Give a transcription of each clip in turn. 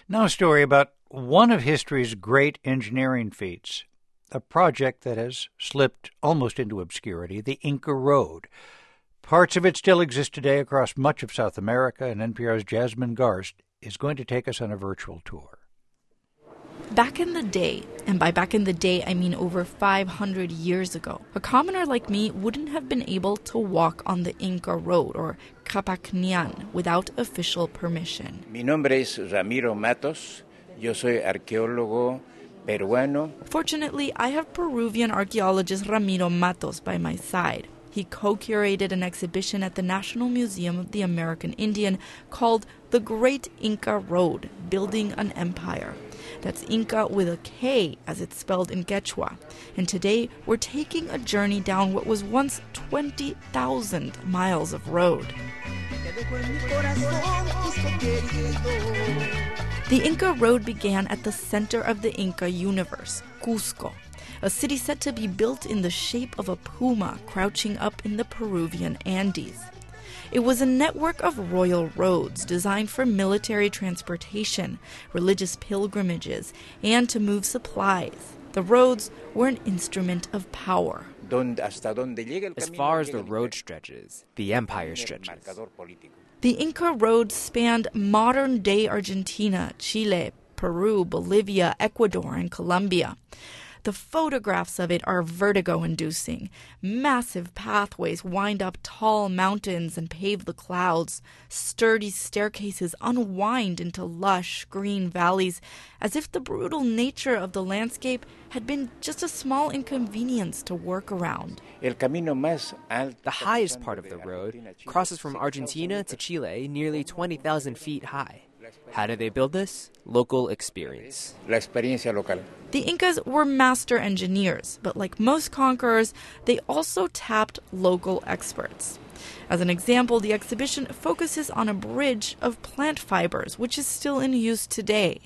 Now a story about one of history's great engineering feats, a project that has slipped almost into obscurity, the Inca Road. Parts of it still exist today across much of South America, and NPR's Jasmine Garsd is going to take us on a virtual tour. Back in the day, and by back in the day I mean over 500 years ago, a commoner like me wouldn't have been able to walk on the Inca Road, or Capacnian, without official permission. Mi nombre es Ramiro Matos. Yo soy arqueólogo peruano. Fortunately, I have Peruvian archaeologist Ramiro Matos by my side. He co-curated an exhibition at the National Museum of the American Indian called The Great Inca Road, Building an Empire. That's Inca with a K, as it's spelled in Quechua. And today, we're taking a journey down what was once 20,000 miles of road. The Inca Road began at the center of the Inca universe, Cusco, a city said to be built in the shape of a puma crouching up in the Peruvian Andes. It was a network of royal roads designed for military transportation, religious pilgrimages, and to move supplies. The roads were an instrument of power. As far as the road stretches, the empire stretches. The Inca Road spanned modern-day Argentina, Chile, Peru, Bolivia, Ecuador, and Colombia. The photographs of it are vertigo-inducing. Massive pathways wind up tall mountains and pave the clouds. Sturdy staircases unwind into lush green valleys, as if the brutal nature of the landscape had been just a small inconvenience to work around. The highest part of the road crosses from Argentina to Chile, nearly 20,000 feet high. How did they build this? Local experience. La experiencia local. The Incas were master engineers, but like most conquerors, they also tapped local experts. As an example, the exhibition focuses on a bridge of plant fibers, which is still in use today.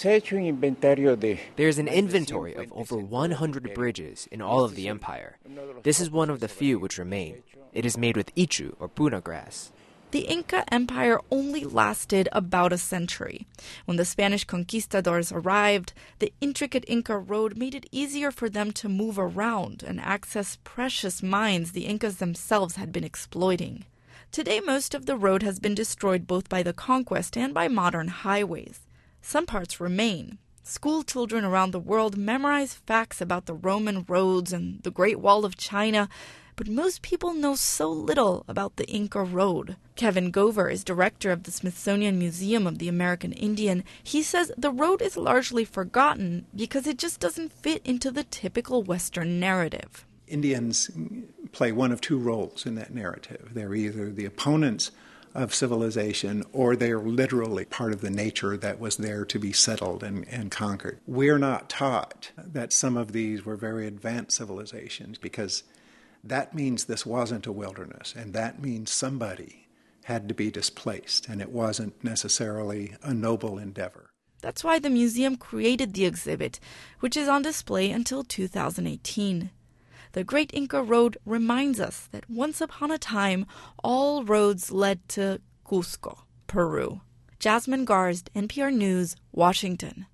There's an inventory of over 100 bridges in all of the empire. This is one of the few which remain. It is made with ichu, or puna grass. The Inca Empire only lasted about a century. When the Spanish conquistadors arrived, the intricate Inca Road made it easier for them to move around and access precious mines the Incas themselves had been exploiting. Today, most of the road has been destroyed both by the conquest and by modern highways. Some parts remain. School children around the world memorize facts about the Roman roads and the Great Wall of China, but most people know so little about the Inca Road. Kevin Gover is director of the Smithsonian Museum of the American Indian. He says the road is largely forgotten because it just doesn't fit into the typical Western narrative. Indians play one of two roles in that narrative. They're either the opponents of civilization, or they're literally part of the nature that was there to be settled and conquered. We're not taught that some of these were very advanced civilizations, because that means this wasn't a wilderness, and that means somebody had to be displaced, and it wasn't necessarily a noble endeavor. That's why the museum created the exhibit, which is on display until 2018. The Great Inca Road reminds us that once upon a time, all roads led to Cusco, Peru. Jasmine Garsd, NPR News, Washington.